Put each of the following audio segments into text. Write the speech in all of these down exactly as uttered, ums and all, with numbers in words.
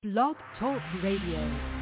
Blog Talk Radio.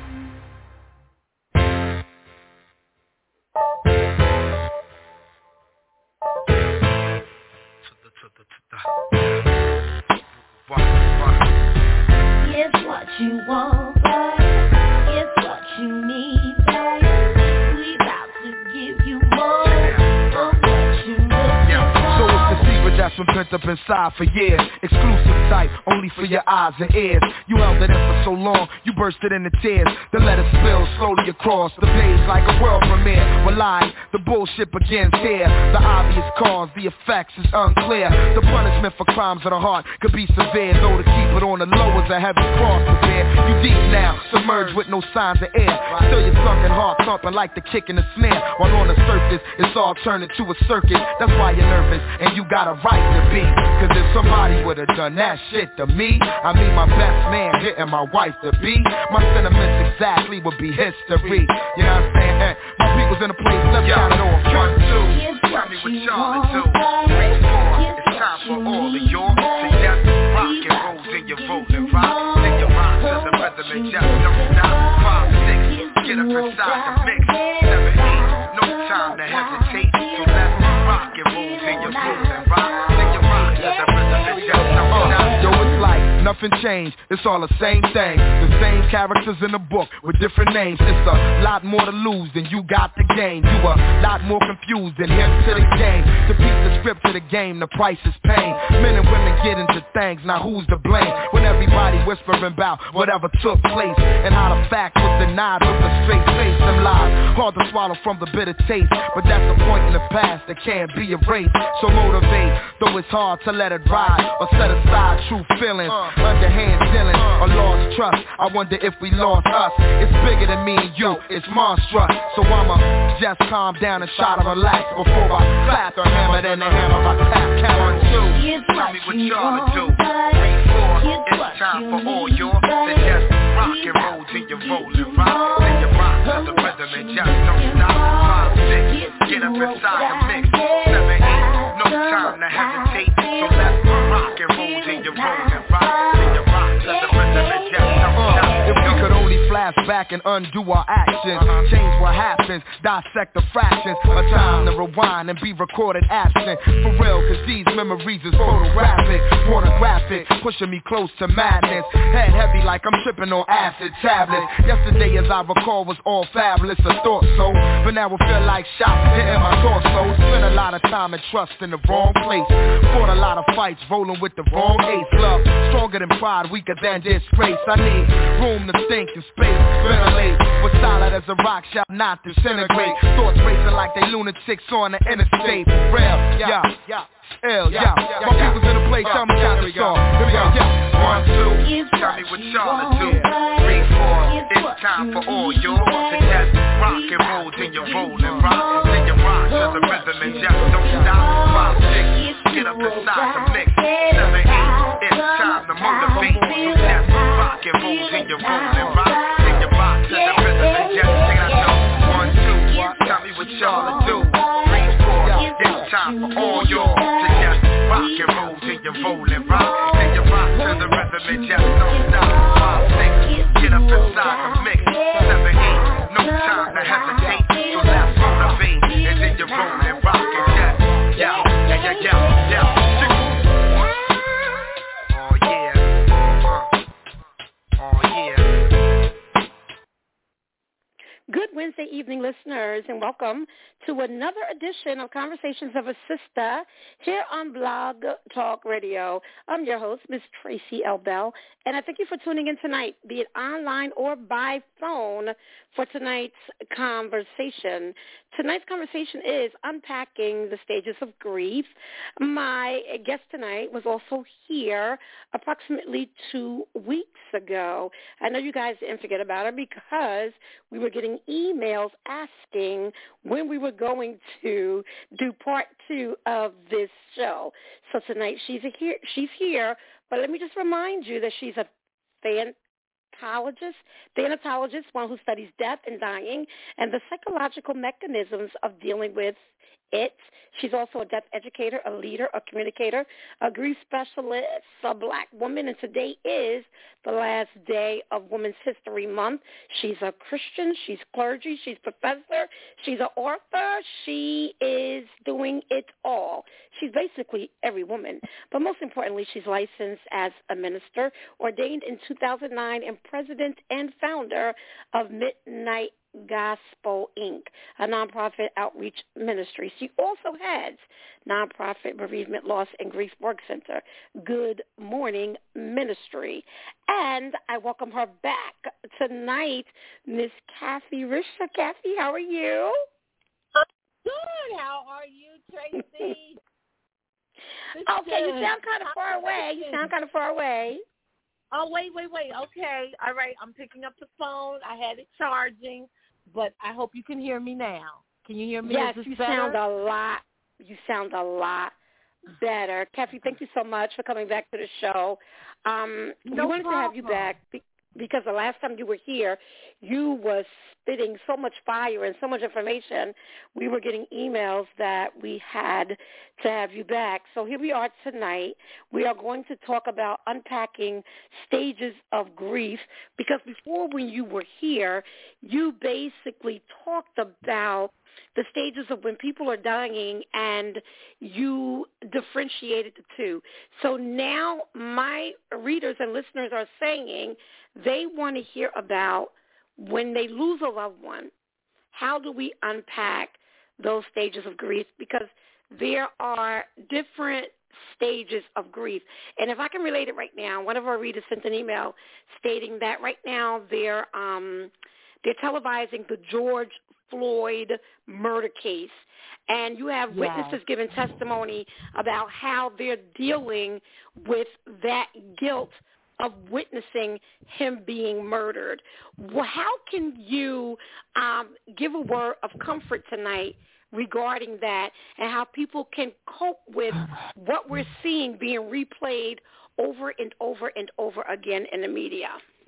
It's what you want, babe. It's what you need, babe. We about to give you more of what you looking for. So it's the secret that's been pent up inside for years. Exclusive type, only for your eyes and ears. You held it in for so long, you bursted into tears. The letter spills slowly across the page like a world premiere. We're live, the bullshit begins here. The obvious cause, the effects is unclear. The punishment for crimes of the heart could be severe, though to keep it on the low is a heavy cross to bear. You deep now, submerged with no signs of air. Still your sunken heart thumping like the kick in the snare. While on the surface, it's all turned into a circus. That's why you're nervous, and you got a right to be. Cause if somebody would've done that shit to me, I mean my best man hitting my wife to be, my sentiments exactly would be history. You know what I'm saying? Hey, my people's in the place, let's count it off. One, two, tell me what y'all to do. Three, four, it's time for all of your suggest rock and roll, then you roll and rock. Then you rock to the rhythm and just don't stop. Five, six, get up inside the mix. Seven, eight, no time to hesitate. So let's rock and roll, then you roll and rock. Then you rock to the rhythm and just don't stop. Yo, it's like nothing changed, it's all the same thing. The same characters in the book with different names. It's a lot more to lose than you got the game. You a lot more confused than him to the game. To beat the script to the game, the price is pain. Men and women get into things, now who's to blame? When everybody whispering about whatever took place, and how the fact was denied with a straight face. Them lies, hard to swallow from the bitter taste, but that's a point in the past that can't be erased. So motivate, though it's hard to let it ride, or set aside true feelings, underhand dealing, or lost trust. I wonder if we lost us. It's bigger than me and you, it's monstrous. So I'ma just calm down and try to relax before I clap the hammer, then the hammer I tap. Count one, two, tell me what y'all to do. Three, four, it's time for all your to just rock and roll till you roll and rock. Then you rock to the rhythm and just don't stop. Five, six, get up inside the mix. Seven, eight, no time to hesitate. So let's rock and roll till you roll and rock. Then you rock to the rhythm and just don't stop. If we could only flash back and undo our actions, change what happens, dissect the fractions, a time to rewind and be recorded absent. For real, cause these memories is photographic, pornographic, pushing me close to madness. Head heavy like I'm tripping on acid tablets. Yesterday as I recall was all fabulous, I thought so, but now it feel like shots hitting my torso. Spent a lot of time and trust in the wrong place, fought a lot of fights rolling with the wrong ace. Love, stronger than pride, weaker than disgrace. I need room to think and space, ventilate, but solid as a rock shall not disintegrate. Thoughts racing like they lunatics on the interstate. Real, yeah, yeah. L, yeah, my people's in the place, tell me count this off. Here we go, yeah. One, two, tell me what y'all to do. Three, four, it's time for all yours to just rock and roll, then you roll and rock. Then you rock to the rhythm and just don't stop. Five, six, get up inside the mix. Seven, eight, it's time to motivate. So just rock and roll, then you roll and rock. Then you rock to the rhythm and just sing out yo. One, two, tell me what y'all to do. Three, four, it's time for all yours to just rock and roll till you roll and rock. Then you rock to the rhythm and just don't stop. Five, six, get up inside the mix. Seven, eight, no time to hesitate. So let's motivate, and then you roll and rock and just yo, yeah, yeah, yeah, yeah. Oh yeah, uh. oh yeah. Good Wednesday evening, listeners, and welcome to another edition of Conversations of a Sister here on Blog Talk Radio. I'm your host, Miss Tracy L. Bell, and I thank you for tuning in tonight, be it online or by phone, for tonight's conversation. Tonight's conversation is unpacking the stages of grief. My guest tonight was also here approximately two weeks ago. I know you guys didn't forget about her because we were getting emails asking when we were going to do part two of this show. So tonight she's here, she's here, but let me just remind you that she's a fantastic thanatologist, thanatologist, one who studies death and dying and the psychological mechanisms of dealing with it. She's also a deaf educator, a leader, a communicator, a grief specialist, a black woman, and today is the last day of Women's History Month. She's a Christian, she's clergy, she's professor, she's an author, she is doing it all. She's basically every woman, but most importantly, she's licensed as a minister, ordained in two thousand nine, and president and founder of Midnight Gospel, Incorporated, a nonprofit outreach ministry. She also heads nonprofit bereavement, loss, and grief work center, Good Morning Ministry. And I welcome her back tonight, Miss Kathy Risha. Kathy, how are you? Good. How are you, Tracy? Okay, you sound kind of far away. You sound kind of far away. Oh, wait, wait, wait. Okay. All right. I'm picking up the phone. I had it charging, but I hope you can hear me now. Can you hear me? Yes, Is this you better? sound a lot. You sound a lot better. Kathy, thank you so much for coming back to the show. Um, no we wanted problem. to have you back because the last time you were here, you was spitting so much fire and so much information. We were getting emails that we had to have you back. So here we are tonight. We are going to talk about unpacking stages of grief because before when you were here, you basically talked about the stages of when people are dying, and you differentiated the two. So now my readers and listeners are saying they want to hear about when they lose a loved one. How do we unpack those stages of grief? Because there are different stages of grief. And if I can relate it right now, one of our readers sent an email stating that right now they're um, they're televising the George Floyd murder case, and you have yes. witnesses giving testimony about how they're dealing with that guilt of witnessing him being murdered. Well, how can you um, give a word of comfort tonight regarding that and how people can cope with what we're seeing being replayed over and over and over again in the media?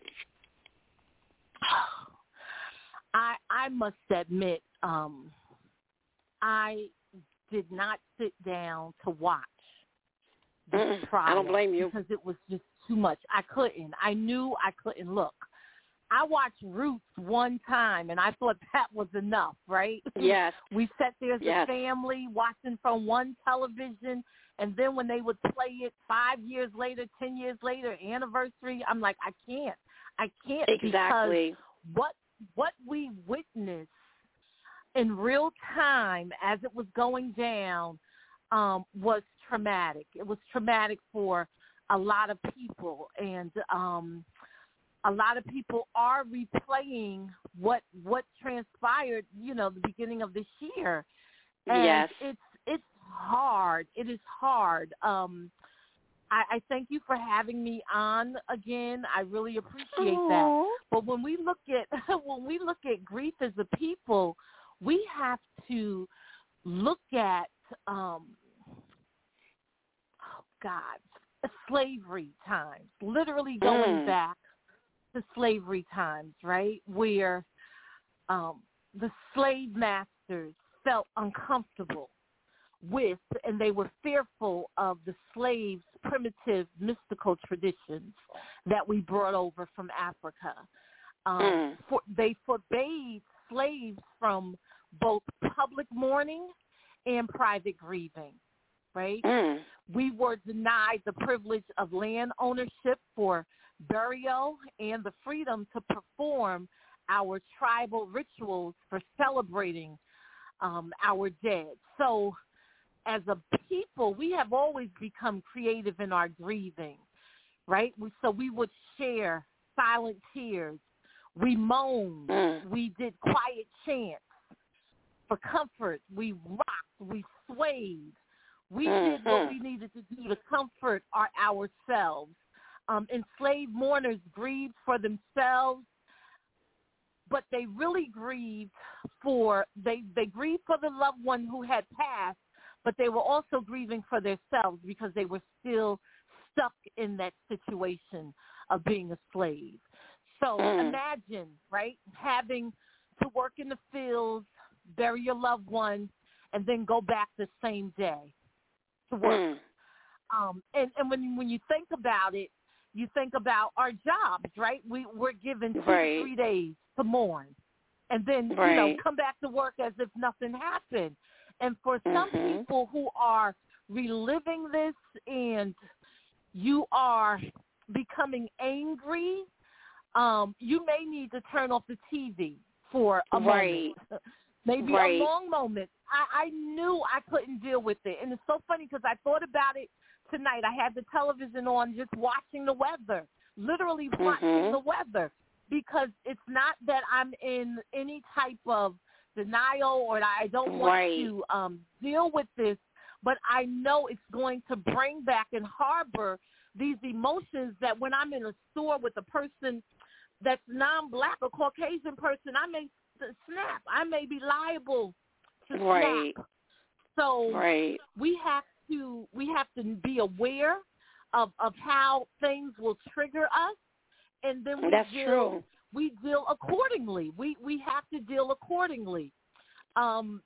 I I must admit, um, I did not sit down to watch this Mm-mm, trial. I don't blame you. Because it was just too much. I couldn't. I knew I couldn't look. I watched Roots one time, and I thought that was enough, right? Yes. We sat there as yes. a family watching from one television, and then when they would play it five years later, ten years later, anniversary, I'm like, I can't. I can't exactly. because what what we witnessed in real time as it was going down um, was traumatic. It was traumatic for a lot of people, and um, a lot of people are replaying what what transpired, you know, the beginning of this year. And yes. it's it's hard. It is hard. Um, I, I thank you for having me on again. I really appreciate Aww. that. But when we look at when we look at grief as a people, we have to look at um, oh God, slavery times, literally going mm. back to slavery times, right? Where um, the slave masters felt uncomfortable with, and they were fearful of the slaves' primitive mystical traditions that we brought over from Africa. Um, mm. for, they forbade slaves from both public mourning and private grieving, right? Mm. We were denied the privilege of land ownership for burial and the freedom to perform our tribal rituals for celebrating um, our dead. So as a people, we have always become creative in our grieving, right? We, so we would share silent tears. We moaned. Mm. We did quiet chants for comfort. We rocked. We swayed. We mm-hmm. did what we needed to do to comfort our ourselves. Um, enslaved mourners grieved for themselves, but they really grieved for, they, they grieved for the loved one who had passed, but they were also grieving for themselves because they were still stuck in that situation of being a slave. So Mm. imagine, right, having to work in the fields, bury your loved one, and then go back the same day to work. Mm. Um, and, and when when you think about it, you think about our jobs, right? We, we're given two Right. to three days to mourn. And then, Right. you know, come back to work as if nothing happened. And for some Mhm. people who are reliving this and you are becoming angry, um, you may need to turn off the T V for a Right. moment. Maybe Right. a long moment. I, I knew I couldn't deal with it. And it's so funny because I thought about it tonight. I had the television on just watching the weather, literally watching Mhm. the weather, because it's not that I'm in any type of denial or that I don't want Right. to um, deal with this, but I know it's going to bring back and harbor these emotions that when I'm in a store with a person that's non-black or Caucasian person, I may snap. I may be liable to Right. snap. So Right. we have to we have to be aware of, of how things will trigger us, and then we That's deal true. we deal accordingly. We we have to deal accordingly. Um,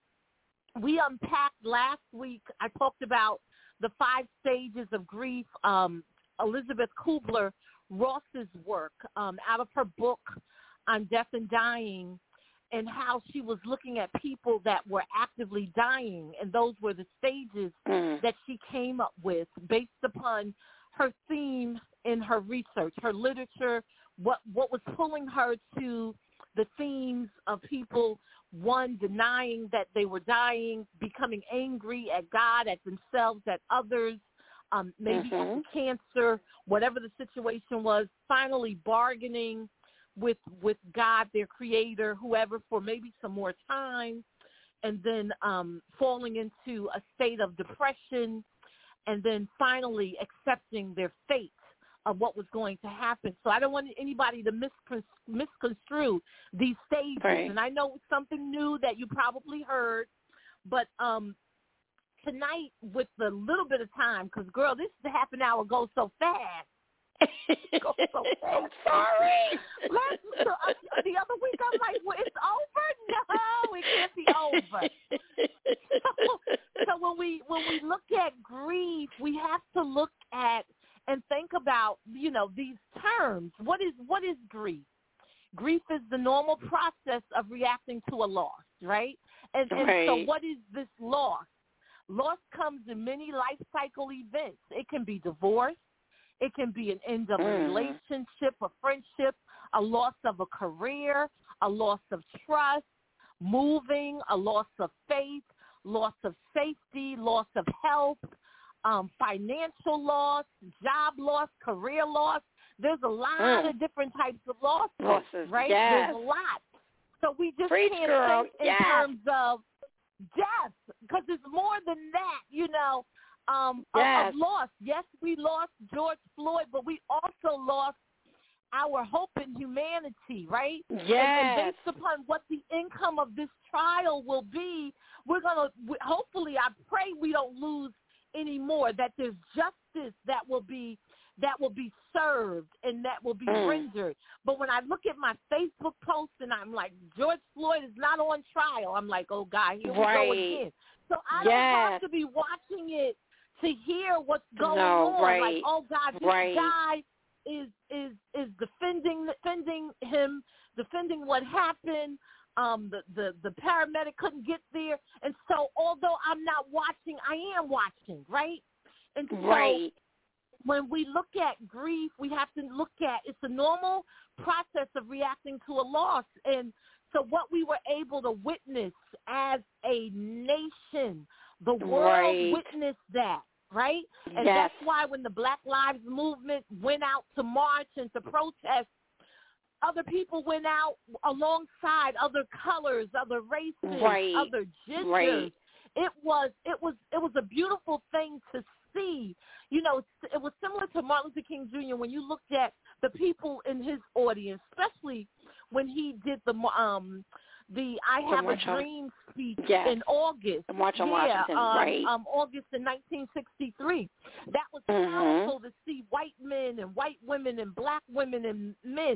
we unpacked last week. I talked about the five stages of grief. Um, Elizabeth Kubler-Ross's work um, out of her book on death and dying, and how she was looking at people that were actively dying, and those were the stages Mm. that she came up with based upon her theme in her research, her literature, what what was pulling her to the themes of people, one, denying that they were dying, becoming angry at God, at themselves, at others, um, maybe at the Mhm. cancer, whatever the situation was, finally bargaining with with God, their creator, whoever, for maybe some more time, and then um, falling into a state of depression, and then finally accepting their fate of what was going to happen. So I don't want anybody to miscon- misconstrue these stages. Right. And I know it's something new that you probably heard, but um, tonight with the little bit of time, because, girl, this half an hour goes so fast. Go so fast. I'm sorry. Last, so, uh, the other week, I'm like, well, it's over? No, it can't be over. So, so when we when we look at grief, we have to look at and think about, you know, these terms. What is what is grief? Grief is the normal process of reacting to a loss, right? And, and Right. so what is this loss? Loss comes in many life cycle events. It can be divorce. It can be an end of a Mm. relationship, a friendship, a loss of a career, a loss of trust, moving, a loss of faith, loss of safety, loss of health, um, financial loss, job loss, career loss. There's a lot Mm. of different types of losses, Losses, right? yes. There's a lot. So we just Preach, can't girl, think in yes. terms of death, because it's more than that, you know, um, of, Yes. of loss. Yes, we lost George Floyd, but we also lost our hope in humanity, right? And, and Yes. based upon what the income of this trial will be, we're going to, hopefully, I pray we don't lose any more, that there's justice that will be that will be served and that will be Mm. rendered. But when I look at my Facebook posts and I'm like, George Floyd is not on trial, I'm like, oh, God, here we go Right. again. So I Yes. don't have to be watching it to hear what's going No, on. right. Like, oh, God, this Right. guy is is is defending defending him, defending what happened. Um, the, the, the paramedic couldn't get there. And so although I'm not watching, I am watching, right? And so Right. when we look at grief, we have to look at, it's a normal process of reacting to a loss. And so what we were able to witness as a nation, the world Right. witnessed that, right? And Yes. that's why when the Black Lives Movement went out to march and to protest, other people went out alongside, other colors, other races, Right. other genders. Right. It was it was it was a beautiful thing to see. You know, it was similar to Martin Luther King Junior when you looked at the people in his audience, especially when he did the um the I The Have a March on- Dream speech Yes. in August. The March on yeah, Washington, um, right. um, August in nineteen sixty-three. That was Mhm. powerful to see white men and white women and black women and men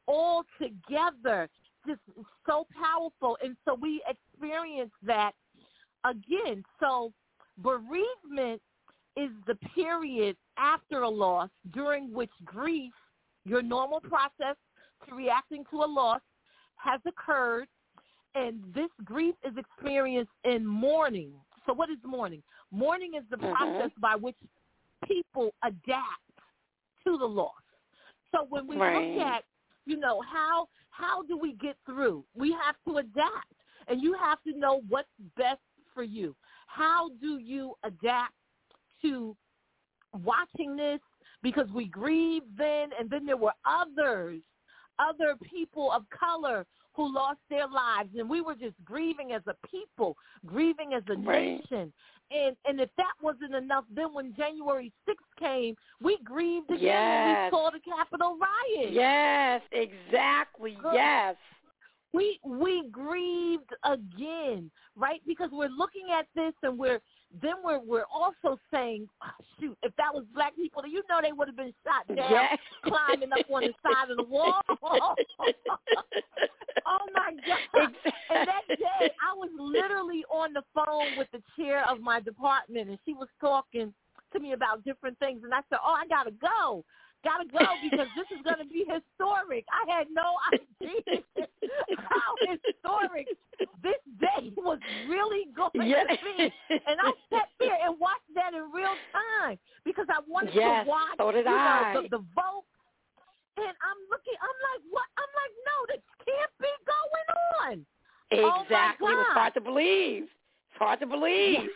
all together, just so powerful. And so we experience that again. So bereavement is the period after a loss during which grief, your normal process to reacting to a loss, has occurred, and this grief is experienced in mourning. So what is mourning? Mourning is the mm-hmm. process by which people adapt to the loss. So when we right. look at, you know, how how do we get through? We have to adapt, and you have to know what's best for you. How do you adapt to watching this? Because we grieved then, and then there were others, other people of color who lost their lives, and we were just grieving as a people, grieving as a right. nation. And and if that wasn't enough, then when January sixth came, we grieved again yes. when we saw the Capitol riot. Yes, exactly, Good. yes. We we grieved again, right? Because we're looking at this, and we're then we're we're also saying, oh, shoot, if that was black people, you know they would have been shot down, yes. climbing up on the side of the wall. Oh my God! Exactly. And that day, I was literally on the phone with the chair of my department, and she was talking to me about different things, and I said, "Oh, I gotta go." Gotta go because this is going to be historic. I had no idea how historic this day was really going yes. to be. And I sat there and watched that in real time because I wanted yes, to watch so did you know, I. the, the vote. And I'm looking, I'm like, what? I'm like, no, this can't be going on. Exactly. Oh it was hard to believe. It's hard to believe.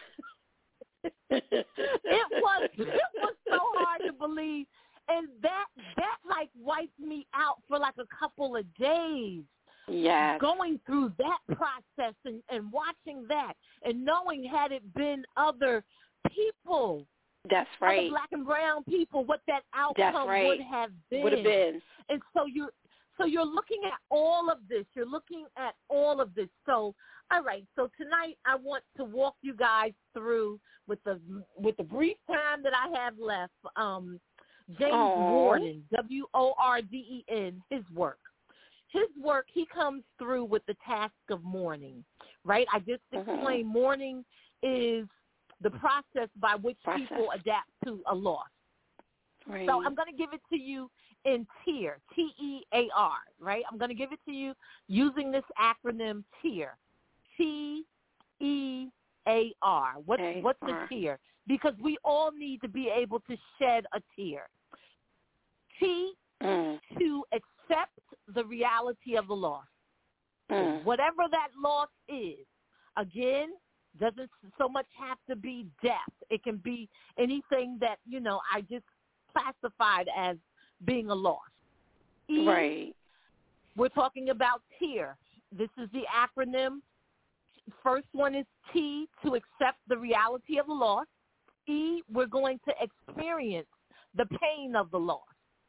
it was it was so hard to believe. And that, that like, wiped me out for, like, a couple of days. Yes. Going through that process and, and watching that and knowing had it been other people. That's right. Other black and brown people, what that outcome right. would have been. Would have been. And so you're, so you're looking at all of this. You're looking at all of this. So, all right. So tonight I want to walk you guys through with the, with the brief time that I have left, um, James Aww. Warden, W O R D E N, his work. His work, he comes through with the task of mourning, right? I just explained mm-hmm. mourning is the process by which process. people adapt to a loss. Right. So I'm going to give it to you in TEAR, T E A R, right? I'm going to give it to you using this acronym TEAR, T E A R. What's, A-R. what's a tear? Because we all need to be able to shed a tear. T, mm. to accept the reality of the loss. Mm. Whatever that loss is, again, doesn't so much have to be death. It can be anything that, you know, I just classified as being a loss. E, right. We're talking about TEAR. This is the acronym. First one is T, to accept the reality of the loss. E, we're going to experience the pain of the loss.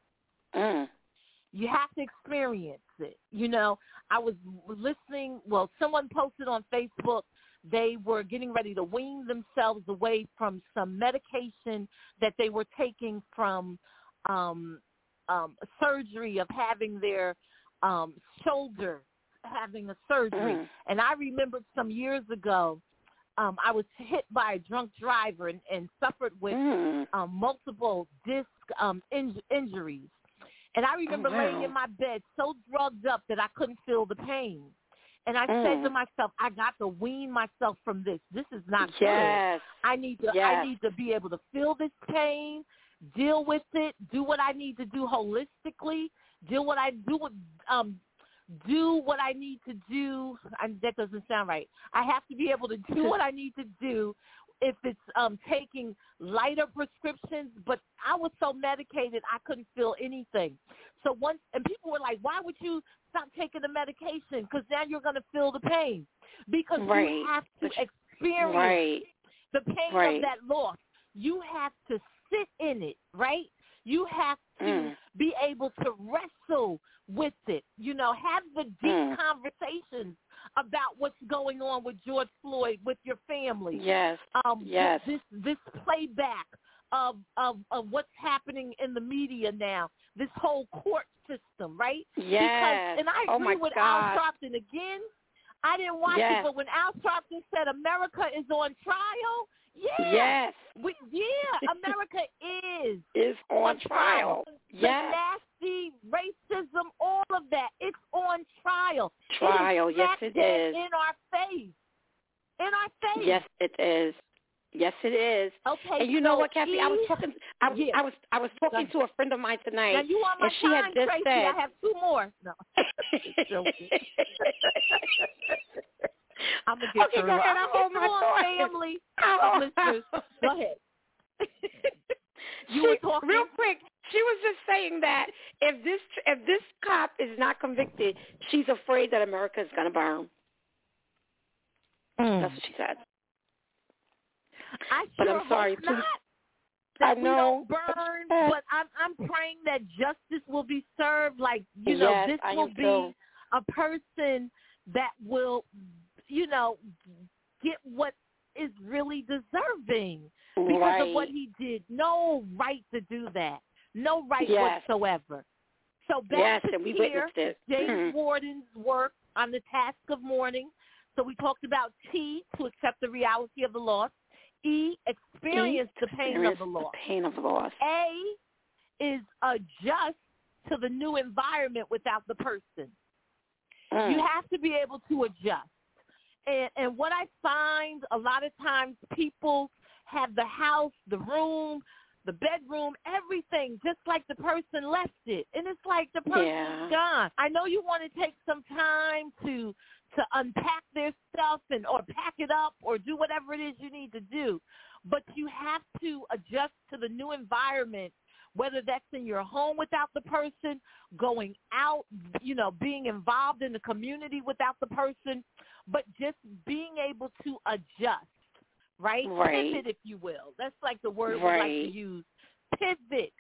Mm. You have to experience it. You know, I was listening, well, someone posted on Facebook, they were getting ready to wean themselves away from some medication that they were taking from um, um, surgery of having their um, shoulder, having a surgery. Mm. And I remembered some years ago, um, I was hit by a drunk driver and, and suffered with mm. um, multiple disc um, in- injuries. And I remember oh, wow. laying in my bed so drugged up that I couldn't feel the pain. And I mm. said to myself, I got to wean myself from this. This is not yes. good. I need to yes. I need to be able to feel this pain, deal with it, do what I need to do holistically, deal what I do with um do what I need to do. And that doesn't sound right. I have to be able to do what I need to do if it's um, taking lighter prescriptions, but I was so medicated I couldn't feel anything. So once, and people were like, why would you stop taking the medication? Because now you're going to feel the pain. Because right. you have to experience right. the pain right. of that loss. You have to sit in it, right? You have to mm. be able to wrestle with it, you know, have the deep mm. conversations about what's going on with George Floyd, with your family. Yes, um, yes. This this playback of, of of what's happening in the media now, this whole court system, right? Yes. Because, and I oh agree my with God. Al Sharpton again. I didn't watch yes. it, but when Al Sharpton said America is on trial, yeah, yes. we, yeah, America is is on, on trial. trial. Yes. The nasty racism, all of that, it's on trial. Trial, it is yes, it is. In our face. In our face. Yes, it is. Yes, it is. Okay. And you so know what, Kathy? E, I was talking. I, was, yeah. I was. I was talking to a friend of mine tonight, now you on my and she time, had just Tracy. said, I have two more. No. I'm gonna get okay, through. go ahead. I'm I'll hold my thought. Family, oh, listeners, go ahead. you she, were talking real quick. She was just saying that if this if this cop is not convicted, she's afraid that America is going to burn. Mm. That's what she said. I but sure I'm sorry. hope not. I That know. we don't burn, but I'm I'm praying that justice will be served. Like you know, yes, this I will am be too. a person that will, you know, get what is really deserving because right. of what he did. No right to do that. No right yes. whatsoever. So back yes, to and we here, witnessed it. James Mm-hmm. Warden's work on the task of mourning. So we talked about T, to accept the reality of the loss. E, experience e, the pain experience of the loss. The pain of the loss. A is adjust to the new environment without the person. Mm. You have to be able to adjust. And, and what I find a lot of times people have the house, the room, the bedroom, everything just like the person left it. And it's like the person's yeah. gone. I know you want to take some time to to unpack their stuff and or pack it up or do whatever it is you need to do. But you have to adjust to the new environment, whether that's in your home without the person, going out, you know, being involved in the community without the person, but just being able to adjust, right? Right. Pivot, if you will. That's like the word right. we like to use. Pivot.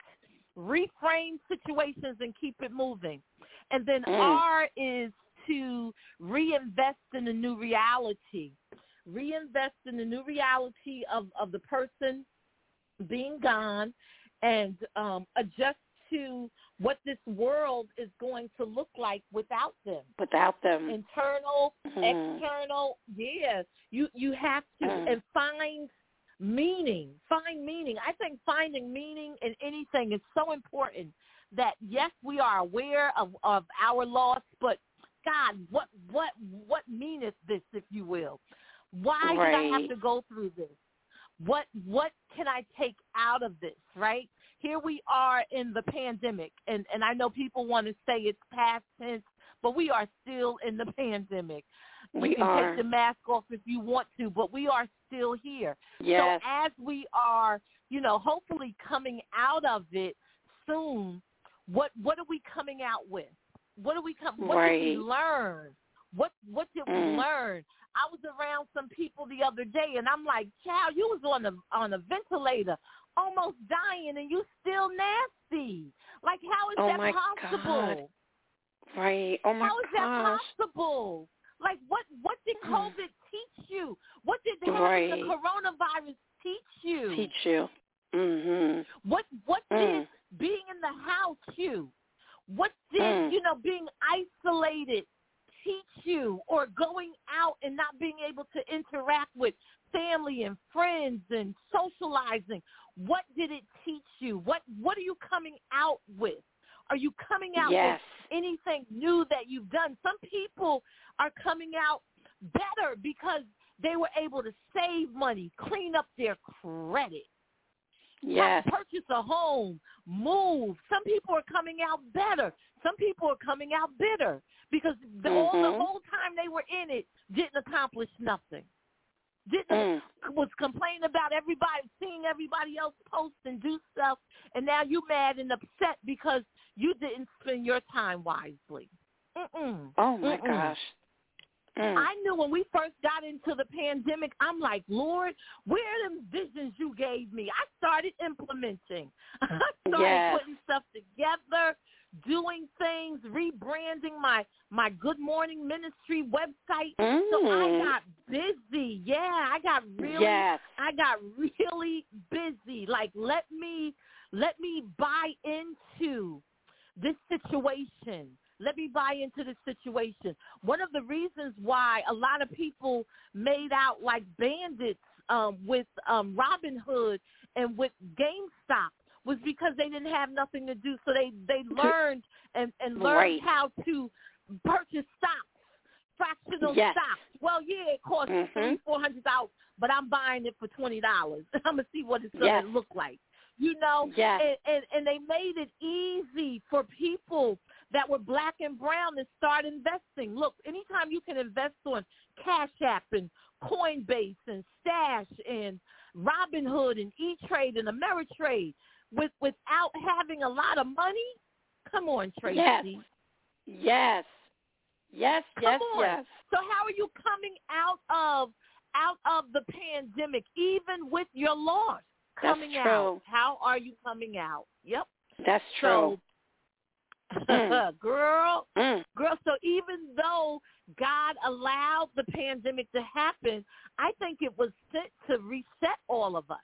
Reframe situations and keep it moving. And then mm. R is to reinvest in the new reality. Reinvest in the new reality of, of the person being gone and um, adjust to what this world is going to look like without them. Without them. Internal, mm. external, yeah. You, you have to, mm. and find meaning. Find meaning. I think finding meaning in anything is so important that, yes, we are aware of, of our loss, but God, what what what meaneth this, if you will? Why right. did I have to go through this? What what can I take out of this, right? Here we are in the pandemic, and, and I know people want to say it's past tense, but we are still in the pandemic. We you can are. take the mask off if you want to, but we are still here. Yes. So as we are, you know, hopefully coming out of it soon, what what are we coming out with? What do we come? What right. did we learn? What what did mm. we learn? I was around some people the other day, and I'm like, "Child, you was on a on a ventilator, almost dying, and you still nasty. Like, how is oh that my possible? God. Right? Oh my How is gosh. that possible? Like, what what did COVID teach you? What did having right. the coronavirus teach you? Teach you. Mhm. What what mm. did being in the house you? What did, mm. you know, being isolated teach you, or going out and not being able to interact with family and friends and socializing? What did it teach you? What What are you coming out with? Are you coming out yes. with anything new that you've done? Some people are coming out better because they were able to save money, clean up their credit. Yes. Purchase a home, move. Some people are coming out better. Some people are coming out bitter because the, mm-hmm. all the whole time they were in it didn't accomplish nothing. Didn't mm. was complaining about everybody, seeing everybody else post and do stuff, and now you mad and upset because you didn't spend your time wisely. Mm-mm. Oh my Mm-mm. gosh. Mm. I knew when we first got into the pandemic, I'm like, Lord, where are them visions you gave me? I started implementing. I started yes. putting stuff together, doing things, rebranding my, my Good Morning Ministry website. Mm. So I got busy. Yeah, I got really, yes. I got really busy. Like, let me, let me buy into this situation. Let me buy into this situation. One of the reasons why a lot of people made out like bandits um, with um, Robinhood and with GameStop was because they didn't have nothing to do. So they, they learned and, and learned right. how to purchase stocks, fractional yes. stocks. Well, yeah, it costs mm-hmm. three, four hundred dollars, but I'm buying it for twenty dollars. I'm gonna see what it's gonna yes. look like. You know, yes. and, and and they made it easy for people that were black and brown to start investing. Look, anytime you can invest on Cash App and Coinbase and Stash and Robinhood and E-Trade and Ameritrade with without having a lot of money, come on, Tracy. Yes, yes, yes, come yes, on. yes. So how are you coming out of out of the pandemic, even with your loss? Coming That's true. out. How are you coming out? Yep. That's true. So, mm. girl, mm. girl, so even though God allowed the pandemic to happen, I think it was sent to reset all of us.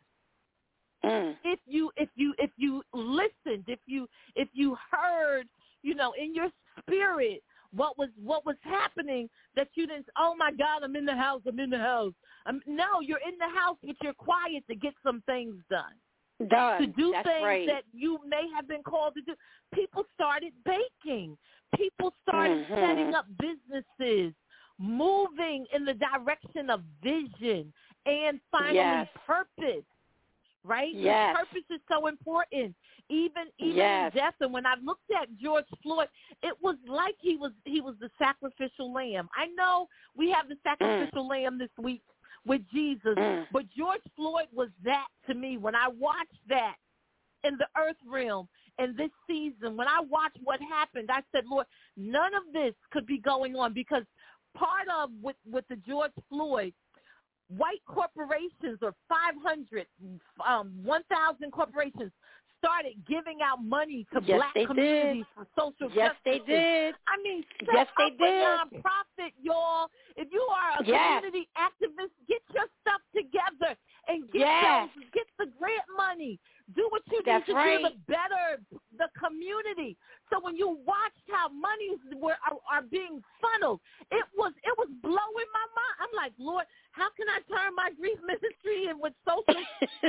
Mm. If you if you if you listened, if you if you heard, you know, in your spirit what was what was happening, that you didn't, oh my God, I'm in the house, I'm in the house. Um, no, you're in the house, but you're quiet to get some things done. Done. To do That's things right. that you may have been called to do. People started baking. People started mm-hmm. setting up businesses, moving in the direction of vision and finally yes. purpose. Right? Yes. Purpose is so important. Even even yes. in death, and when I looked at George Floyd, it was like he was he was the sacrificial lamb. I know we have the sacrificial mm. lamb this week with Jesus, mm. but George Floyd was that to me. When I watched that in the earth realm and this season, when I watched what happened, I said, Lord, none of this could be going on, because part of with, with the George Floyd, white corporations, or five hundred, um, one thousand corporations started giving out money to yes, black communities did. for social yes, justice. Yes, they did. I mean, set yes, they up did. a nonprofit, y'all. If you are a yes. community activist, get your stuff together and get yes. those, get the grant money. Do what you That's need to right. do to better the community. So when you watched how monies were are, are being funneled, it was it was blowing my mind. I'm like, Lord, how can I turn my grief ministry in with social?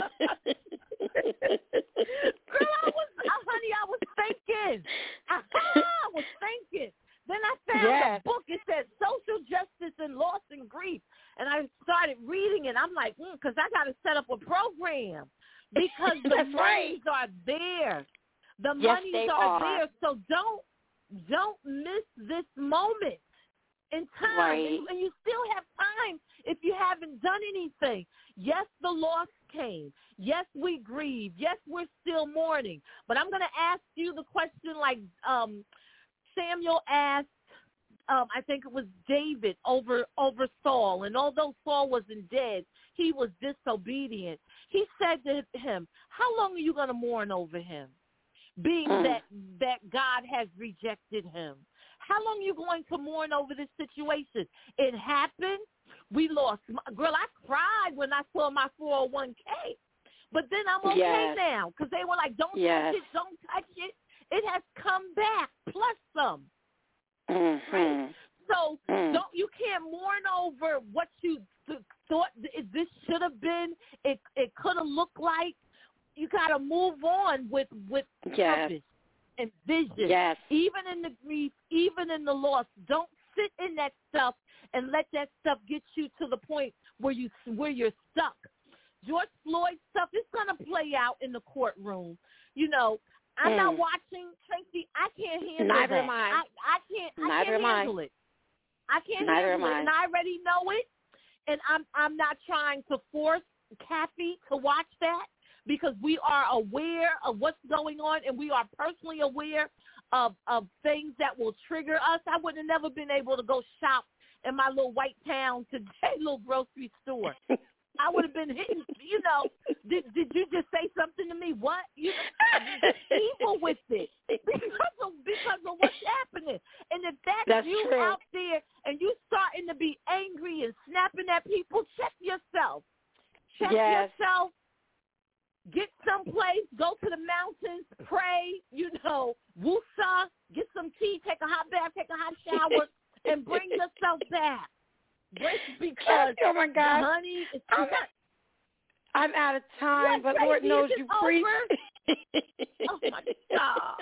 Girl, I was, uh, honey, I was thinking. I, I was thinking. Then I found yes. a book. It said Social Justice and Loss and Grief. And I started reading it. I'm like, because mm, I got to set up a program. Because the That's monies right. are there. The yes, monies are, are there. So don't don't miss this moment in time. Right. And, and you still have time if you haven't done anything. Yes, the loss came. Yes, we grieve. Yes, we're still mourning. But I'm going to ask you the question like um, Samuel asked, um, I think it was David, over over Saul. And although Saul wasn't dead, he was disobedient. He said to him, how long are you going to mourn over him, being mm. that that God has rejected him? How long are you going to mourn over this situation? It happened. We lost. Girl, I cried when I saw my four oh one k. But then I'm okay yes. now, because they were like, don't yes. touch it, don't touch it. It has come back, plus some. Mm-hmm. Right? So mm. don't you can't mourn over what you th- thought this should have been, it it could have looked like. You got to move on with, with yes. purpose and vision. Yes. Even in the grief, even in the loss, don't sit in that stuff and let that stuff get you to the point where you where you're stuck. George Floyd stuff is going to play out in the courtroom. You know, I'm mm. not watching, Tracy. I can't handle Neither that. am I. I, I can't. I Neither can't am handle I. it. I can't Neither handle am it, I. and I already know it. And I'm I'm not trying to force Kathy to watch that, because we are aware of what's going on, and we are personally aware of of things that will trigger us. I would have never been able to go shop in my little white town today, little grocery store. I would have been hitting, you know, did did you just say something to me? What? You know, evil with it because of, because of what's happening. And if that's, that's you true. out there and you starting to be angry and snapping at people, check yourself. Check yes. yourself. get someplace, go to the mountains, pray, you know, woosah, get some tea, take a hot bath, take a hot shower, and bring yourself back. Because, oh my God, honey, it's I'm, I'm out of time, what, but Lord knows you preach. Oh, my God.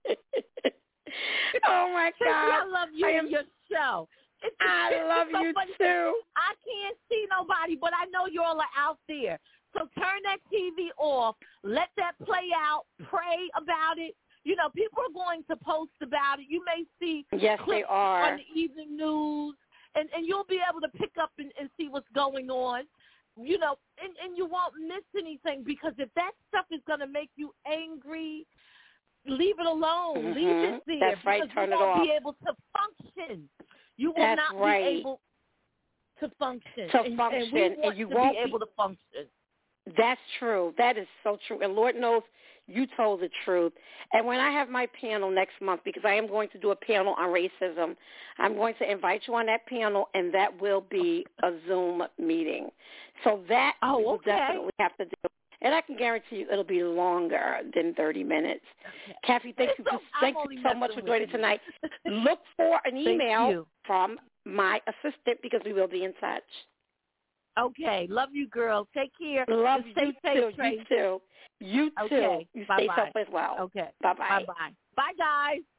Oh, my God. I love you I and am, your show. It's, I it's love so you, funny. too. I can't see nobody, but I know you all are out there. So turn that T V off. Let that play out. Pray about it. You know, people are going to post about it. You may see yes, clips they are. on the evening news, and, and you'll be able to pick up and, and see what's going on. You know, and, and you won't miss anything, because if that stuff is going to make you angry, leave it alone. Mm-hmm. Leave it there. That's right. Turn you it won't off. be able to function. You will That's not right. be able to function. To and, function, and we want and you to won't be able to function. That's true. That is so true. And Lord knows you told the truth. And when I have my panel next month, because I am going to do a panel on racism, I'm going to invite you on that panel, and that will be a Zoom meeting. So that oh, we will okay. definitely have to do. And I can guarantee you it'll be longer than thirty minutes. Okay. Kathy, thank you, so, for, thank you so much for joining tonight. Look for an email from my assistant, because we will be in touch. Okay. Love you, girl. Take care. Love stay you safe, too. Trace. You too. You too. Okay. You Bye-bye. stay safe as well. Okay. Bye-bye. Bye-bye. Bye, guys.